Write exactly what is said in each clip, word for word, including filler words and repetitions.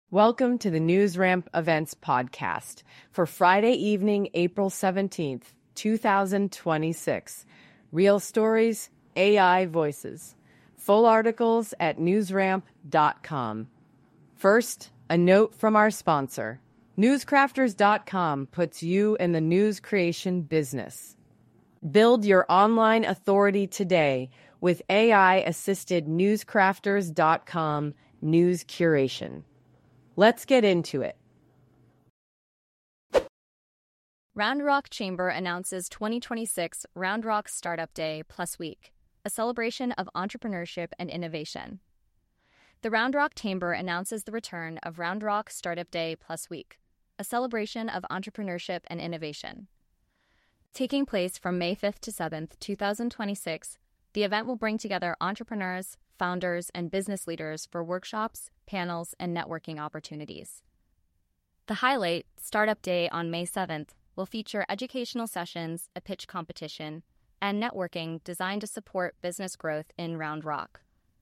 Welcome to the NewsRamp Events Podcast for Friday evening, April seventeenth, two thousand twenty-six. Real stories, A I voices. Full articles at newsramp dot com. First, a note from our sponsor. newscrafters dot com puts you in the news creation business. Build your online authority today with A I-assisted newscrafters dot com news curation. Let's get into it. Round Rock Chamber announces twenty twenty-six Round Rock Startup Day Plus Week, a celebration of entrepreneurship and innovation. The Round Rock Chamber announces the return of Round Rock Startup Day Plus Week, a celebration of entrepreneurship and innovation. Taking place from May fifth to seventh, two thousand twenty-six, the event will bring together entrepreneurs, founders, and business leaders for workshops, panels, and networking opportunities. The highlight, Startup Day on May seventh, will feature educational sessions, a pitch competition, and networking designed to support business growth in Round Rock.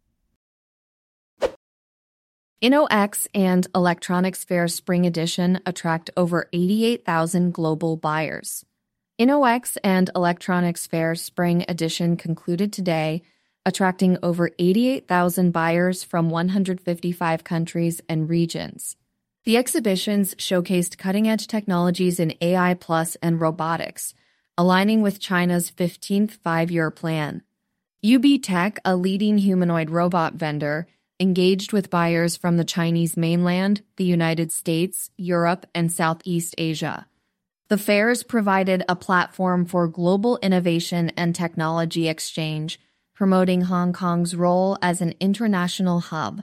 InnoX and Electronics Fair Spring Edition attract over eighty-eight thousand global buyers. InnoX and Electronics Fair Spring Edition concluded today, attracting over eighty-eight thousand buyers from one hundred fifty-five countries and regions. The exhibitions showcased cutting-edge technologies in A I plus and robotics, aligning with China's fifteenth Five-Year Plan. U B Tech, a leading humanoid robot vendor, engaged with buyers from the Chinese mainland, the United States, Europe, and Southeast Asia. The fairs provided a platform for global innovation and technology exchange, promoting Hong Kong's role as an international hub.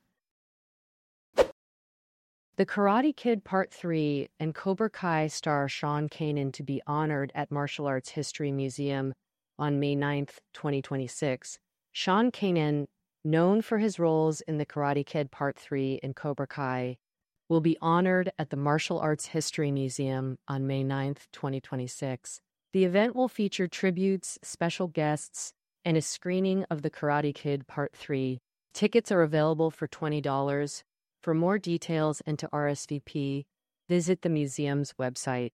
The Karate Kid Part three and Cobra Kai star Sean Kanan to be honored at Martial Arts History Museum on May ninth, twenty twenty-six. Sean Kanan, known for his roles in The Karate Kid Part three and Cobra Kai, will be honored at the Martial Arts History Museum on May ninth, twenty twenty-six. The event will feature tributes, special guests, and a screening of The Karate Kid Part three. Tickets are available for twenty dollars. For more details and to R S V P, visit the museum's website.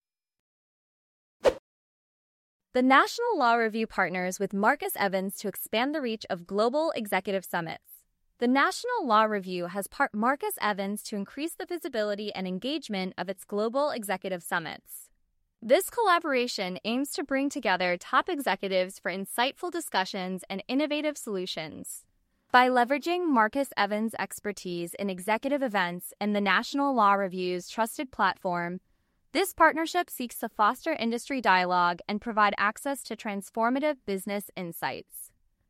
The National Law Review partners with Marcus Evans to expand the reach of global executive summits. The National Law Review has partnered Marcus Evans to increase the visibility and engagement of its global executive summits. This collaboration aims to bring together top executives for insightful discussions and innovative solutions. By leveraging Marcus Evans' expertise in executive events and the National Law Review's trusted platform, this partnership seeks to foster industry dialogue and provide access to transformative business insights.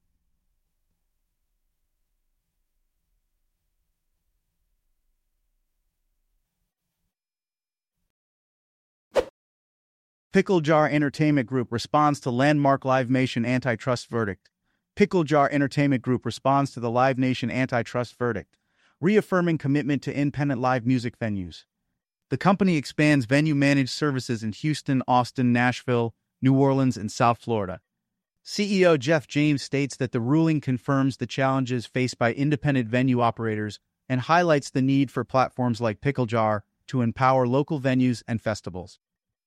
Pickle Jar Entertainment Group responds to landmark Live Nation antitrust verdict. Pickle Jar Entertainment Group responds to the Live Nation antitrust verdict, reaffirming commitment to independent live music venues. The company expands venue-managed services in Houston, Austin, Nashville, New Orleans, and South Florida. C E O Jeff James states that the ruling confirms the challenges faced by independent venue operators and highlights the need for platforms like Pickle Jar to empower local venues and festivals.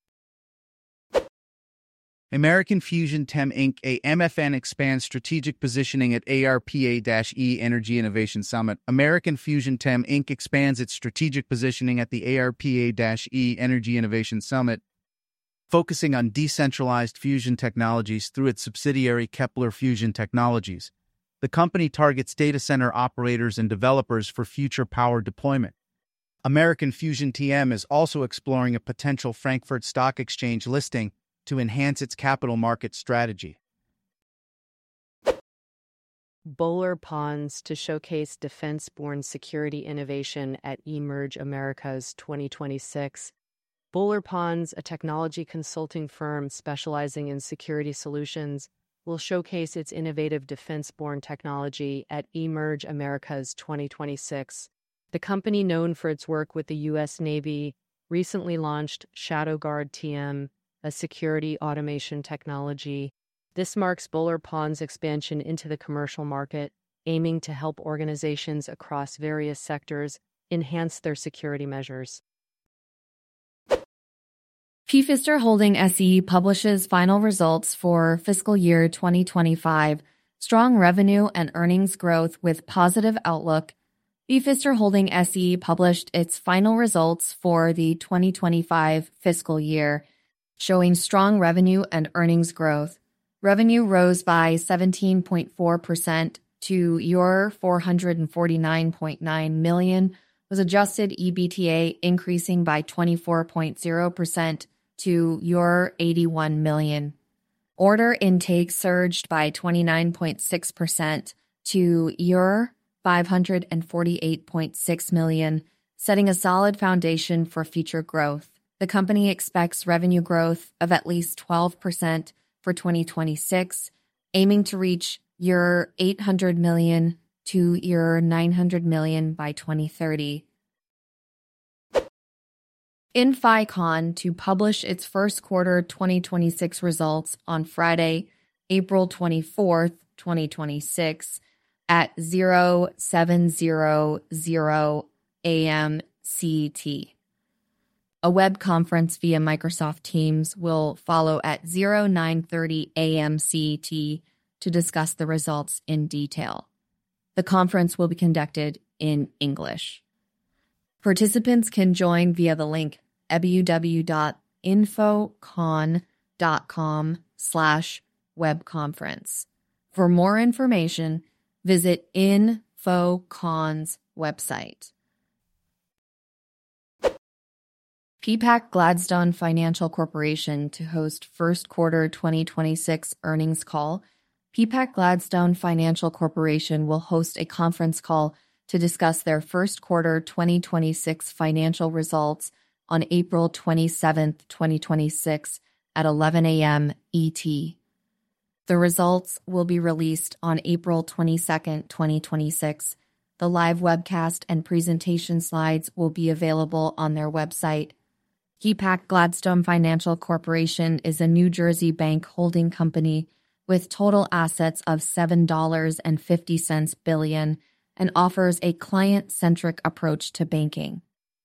American Fusion Chem Incorporated. A M F N expands strategic positioning at A R P A-E Energy Innovation Summit. American Fusion Chem Incorporated expands its strategic positioning at the A R P A-E Energy Innovation Summit, focusing on decentralized fusion technologies through its subsidiary Kepler Fusion Technologies. The company targets data center operators and developers for future power deployment. American Fusion T M is also exploring a potential Frankfurt Stock Exchange listing to enhance its capital market strategy. Bowler Ponds to showcase defense-borne security innovation at eMerge Americas twenty twenty-six. Bowler Ponds, a technology consulting firm specializing in security solutions, will showcase its innovative defense-borne technology at eMerge Americas twenty twenty-six. The company, known for its work with the U S Navy, recently launched ShadowGuard T M, a security automation technology. This marks Bowler Ponds' expansion into the commercial market, aiming to help organizations across various sectors enhance their security measures. Pfister Holding S E publishes final results for fiscal year twenty twenty-five, strong revenue and earnings growth with positive outlook. Pfister Holding S E published its final results for the twenty twenty-five fiscal year, showing strong revenue and earnings growth. Revenue rose by seventeen point four percent to euro four hundred forty-nine point nine million, with adjusted E B T A increasing by twenty-four point zero percent to euro eighty-one million. Order intake surged by twenty-nine point six percent to euro five hundred forty-eight point six million, setting a solid foundation for future growth. The company expects revenue growth of at least twelve percent for twenty twenty-six, aiming to reach euro eight hundred million to euro nine hundred million by twenty thirty. InfiCon to publish its first quarter twenty twenty-six results on Friday, April twenty-fourth, twenty twenty-six at zero seven zero zero A M C T. A web conference via Microsoft Teams will follow at zero nine thirty A M C T to discuss the results in detail. The conference will be conducted in English. Participants can join via the link www.infocon.com slash webconference. For more information, visit InfoCon's website. P PAC Gladstone Financial Corporation to host first quarter twenty twenty-six earnings call. P PAC Gladstone Financial Corporation will host a conference call to discuss their first quarter twenty twenty-six financial results on April twenty-seventh, twenty twenty-six at eleven A M E T. The results will be released on April twenty-second, twenty twenty-six. The live webcast and presentation slides will be available on their website. P PAC Gladstone Financial Corporation is a New Jersey bank holding company with total assets of seven dollars and fifty cents billion and offers a client-centric approach to banking.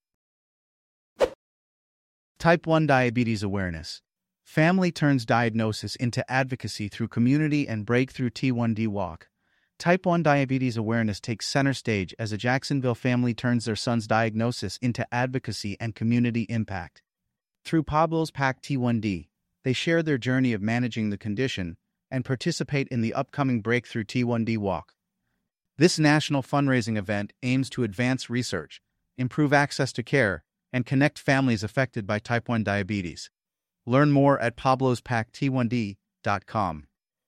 Type one Diabetes Awareness. Family turns diagnosis into advocacy through community and breakthrough T one D walk. Type one Diabetes Awareness takes center stage as a Jacksonville family turns their son's diagnosis into advocacy and community impact. Through Pablo's Pack T one D, they share their journey of managing the condition and participate in the upcoming Breakthrough T one D walk. This national fundraising event aims to advance research, improve access to care, and connect families affected by type one diabetes. Learn more at pablos pack t one d dot com.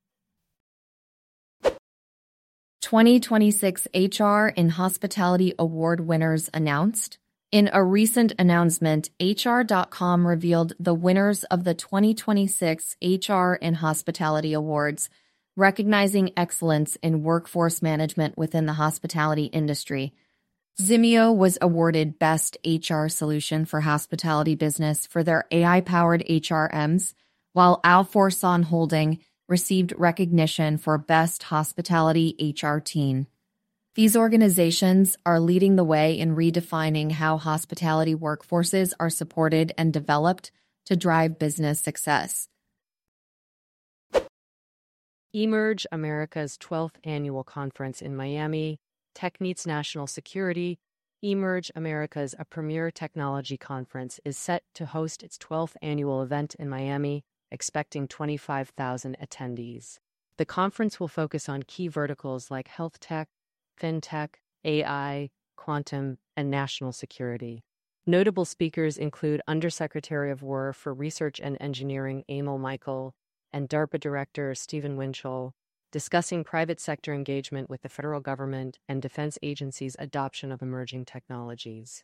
twenty twenty-six H R in Hospitality Award winners announced. In a recent announcement, H R dot com revealed the winners of the twenty twenty-six H R in Hospitality Awards, recognizing excellence in workforce management within the hospitality industry. Zimeo was awarded Best H R Solution for Hospitality Business for their A I-powered H R Ms, while Alforsan Holding received recognition for Best Hospitality H R Team. These organizations are leading the way in redefining how hospitality workforces are supported and developed to drive business success. Emerge America's twelfth Annual Conference in Miami. TechNeeds National Security. Emerge America's, a premier technology conference, is set to host its twelfth annual event in Miami, expecting twenty-five thousand attendees. The conference will focus on key verticals like health tech, fintech, A I, quantum, and national security. Notable speakers include Undersecretary of War for Research and Engineering Emil Michael and DARPA Director Stephen Winchell, discussing private sector engagement with the federal government and defense agencies' adoption of emerging technologies.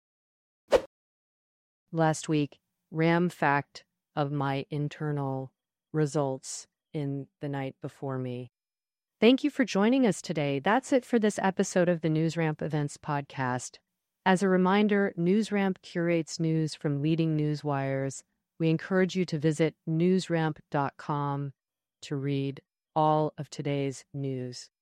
Last week, RAM fact of my internal results in the night before me. Thank you for joining us today. That's it for this episode of the NewsRamp Events podcast. As a reminder, NewsRamp curates news from leading news wires. We encourage you to visit newsramp dot com to read all of today's news.